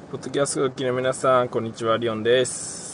ポッドキャストをお聞きの皆さん、こんにちは。リオンです。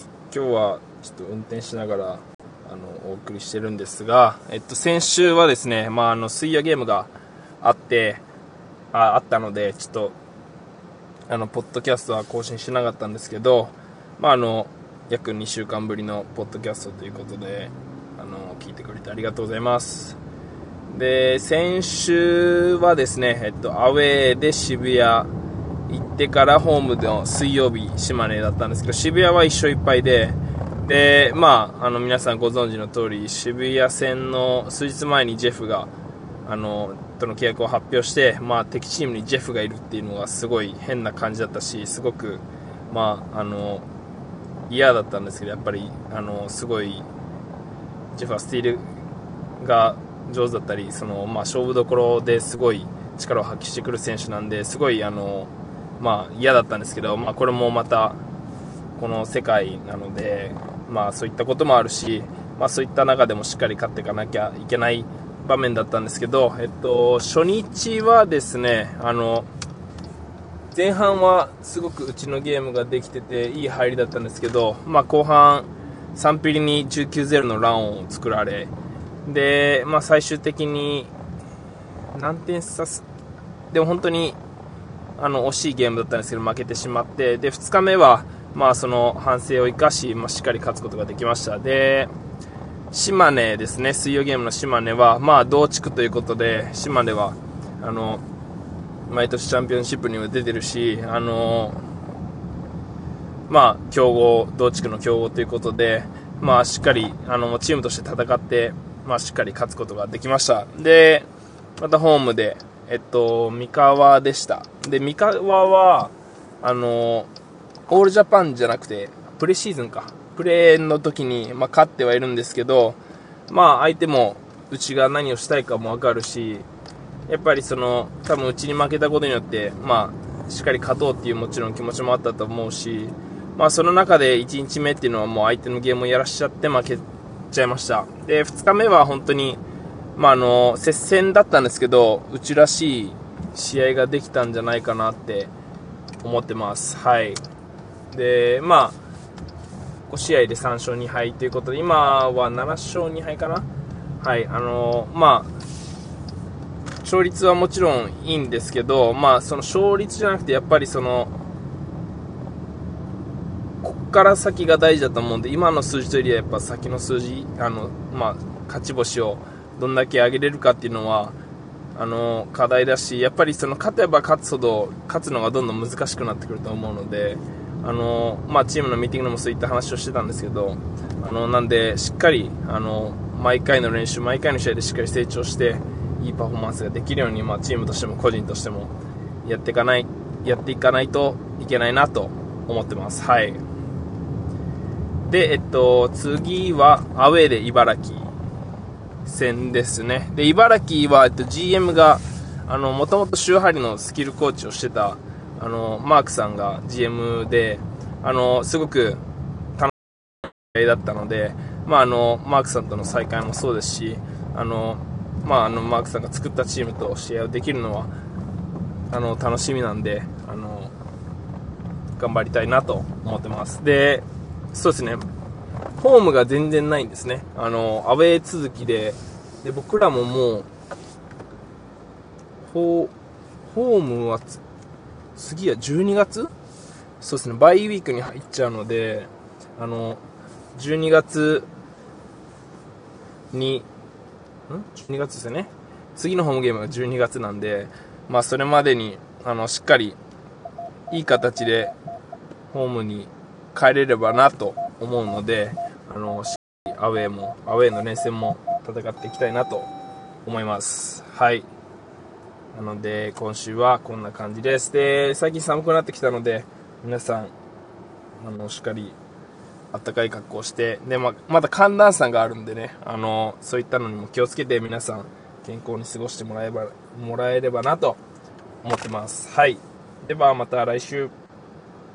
今日はちょっと運転しながらお送りしてるんですが、先週はですね、水曜ゲームがあったので、ちょっとポッドキャストは更新しなかったんですけど、約2週間ぶりのポッドキャストということで、聞いてくれてありがとうございます。で、先週はですね、アウェーで渋谷行ってからホームの水曜日島根だったんですけど、渋谷は1勝1敗で、皆さんご存知の通り、渋谷戦の数日前にジェフがとの契約を発表して、敵チームにジェフがいるっていうのがすごい変な感じだったし、すごく嫌だったんですけど、やっぱりすごいジェフはスティールが上手だったり、勝負どころですごい力を発揮してくる選手なんで、すごい嫌だったんですけど、これもまたこの世界なので、そういったこともあるし、そういった中でもしっかり勝っていかなきゃいけない場面だったんですけど、初日はですね、前半はすごくうちのゲームができてていい入りだったんですけど、後半3ピリに 19-0 のランを作られ、で、最終的に何点差でも本当に惜しいゲームだったんですけど負けてしまって、で2日目はその反省を生かし、しっかり勝つことができました。で、島根ですね、水曜ゲームの島根は同地区ということで、島根は毎年チャンピオンシップにも出てるし、強豪、同地区の強豪ということで、しっかりチームとして戦って、しっかり勝つことができました。で、またホームで三河でした。で、三河はオールジャパンじゃなくてプレシーズンプレーの時に勝ってはいるんですけど、相手もうちが何をしたいかも分かるし、やっぱり多分うちに負けたことによってしっかり勝とうっていうもちろん気持ちもあったと思うし、その中で1日目っていうのはもう相手のゲームをやらしちゃって負けちゃいました。で、2日目は本当に接戦だったんですけど、うちらしい試合ができたんじゃないかなって思ってます。はい。で、5試合で3勝2敗ということで、今は7勝2敗かな。はい。勝率はもちろんいいんですけど、その勝率じゃなくて、やっぱりこっから先が大事だと思うんで、今の数字というよりはやっぱ先の数字、勝ち星をどんだけ上げれるかっていうのは課題だし、やっぱり勝てば勝つほど勝つのがどんどん難しくなってくると思うので、チームのミーティングでもそういった話をしてたんですけど、なんでしっかり毎回の練習、毎回の試合でしっかり成長していいパフォーマンスができるように、チームとしても個人としてもやっていかないといけないなと思ってます。はい。で、次はアウェーで茨城戦ですね。で、茨城は、GM がもともと週張りのスキルコーチをしてたマークさんが GM で、すごく楽しい試合だったので、マークさんとの再会もそうですし、マークさんが作ったチームと試合をできるのは楽しみなんで、頑張りたいなと思ってます。で、そうですね、ホームが全然ないんですね。アウェー続きで、僕らももうホームは次は12月、そうですね、バイウィークに入っちゃうので、12月に12月ですよね。次のホームゲームが12月なんで、それまでにしっかりいい形でホームに帰れればなと思うので、しっかりアウェーの連戦も戦っていきたいなと思います。はい。なので今週はこんな感じです。で、最近寒くなってきたので、皆さんしっかり暖かい格好をして、で、まだ寒暖差があるんでね、そういったのにも気をつけて皆さん健康に過ごしてもらえればなと思ってます。はい。ではまた来週。